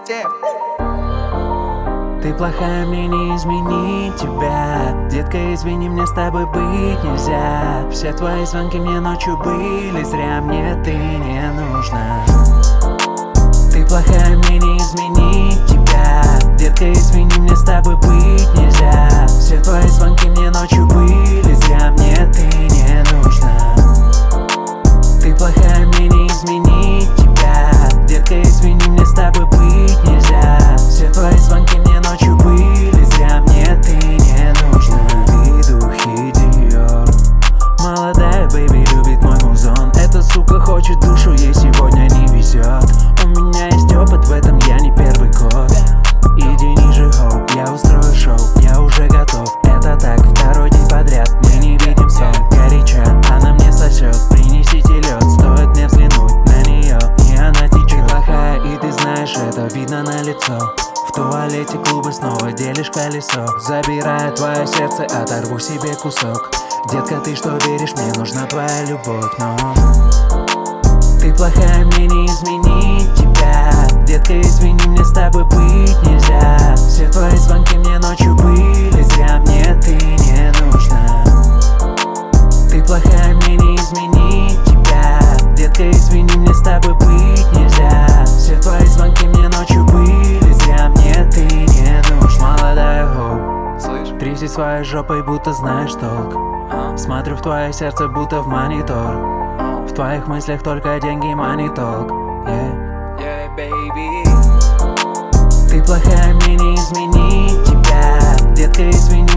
Ты плохая, мне не изменить тебя. Детка, извини, мне с тобой быть нельзя. Все твои звонки мне ночью были зря, мне ты не нужна. Ты плохая, мне не изменить тебя. Детка, извини, мне с тобой быть нельзя. Все твои звонки мне ночью были зря, мне ты не нужна. Ты плохая, мне не изменить тебя. Детка, извини, мне с тобой быть нельзя. Все твои звонки мне ночью были зря, мне ты не нужна. Видухи Диор. Молодая бэйби любит мой музон. Эта сука хочет душу, ей сегодня не везет. У меня есть опыт, в этом я не первый год. Иди ниже, хоу, я устрою шоу, я уже готов. Это так, второй день подряд, мы не видим сон. Горяча, она мне сосет, принесите лед. Стоит мне взглянуть на нее, и она течет. Ты плохая, и ты знаешь, это видно на лицо. В туалете клуба снова делишь колесо. Забирая твое сердце, оторву себе кусок. Детка, ты что веришь, мне нужна твоя любовь, но ты плохая, мне не изменить тебя. Детка, извини, мне с тобой быть нельзя. Все твои звонки мне ночью были зря, мне ты не нужна. Ты плохая, мне не изменить тебя. Детка, извини, мне с тобой быть нельзя. Все твои звонки мне ночью были зря, мне ты не нужна. Молодая хоу, тряси своей жопой, будто знаешь толк. Смотрю в твое сердце, будто в монитор. В твоих мыслях только деньги, money talk. Yeah, baby. Ты плохая, мне не изменить тебя. Детка, извини,